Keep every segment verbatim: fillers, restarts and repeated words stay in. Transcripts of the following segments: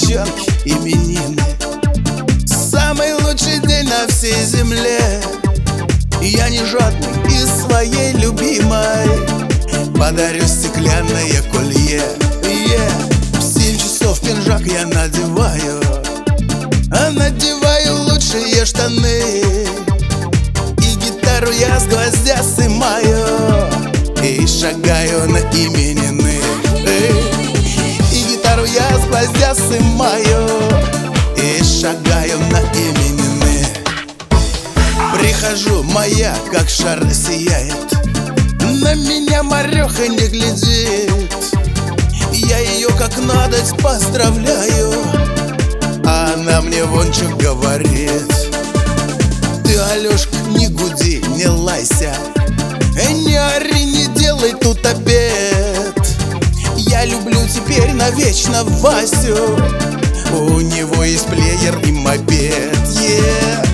девчонки именины. Самый лучший день на всей земле. Я не жадный и своей любимой подарю стеклянное колье. yeah. В семь часов пинжак я надеваю, а надеваю лучшие штаны. И гитару я с гвоздя сымаю и шагаю на именины. И гитару я с гвоздя сымаю и шагаю на именины. Прихожу, моя как шар сияет, на меня Марёха не глядит. Я ее как надо поздравляю, а она мне вон чё говорит. Ты, Алёшка, не гуди, не лайся, не ори, не делай тут обед. Я люблю теперь навечно Васю, у него есть плеер и мопед. yeah.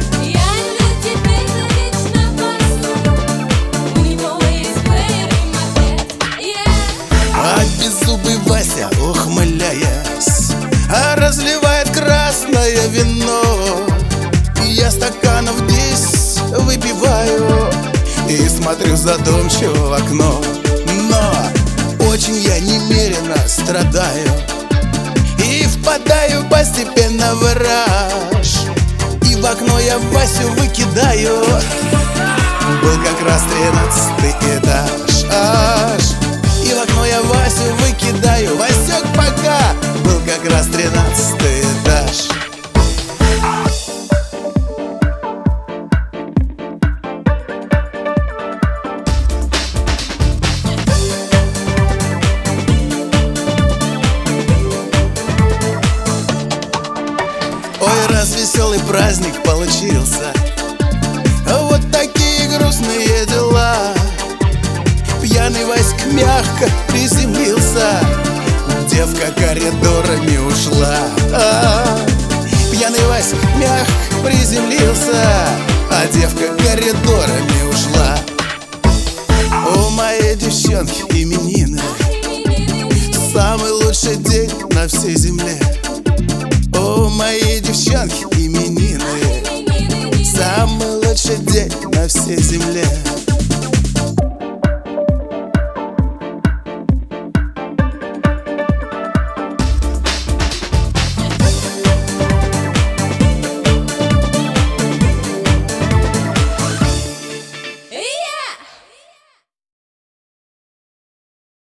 А беззубый Вася, ухмыляясь, а разливает красное вино. Я стаканов десять выпиваю и смотрю задумчиво в окно. Но очень я немерено страдаю и впадаю постепенно в раж. И в окно я Васю выкидаю. Был как раз тринадцатый этаж аж. И в окно я Васю выкидаю. Васек, пока! Был как раз тринадцатый этаж. Ой, раз веселый праздник получился, вот такие грустные дела. Пьяный Васька мягко приземлился, девка коридорами ушла. а, Пьяный Васька мягко приземлился, а девка коридорами ушла. У моей девчонки именины, самый лучший день на всей земле. У моей девчонки именины, самый лучший день на всей земле.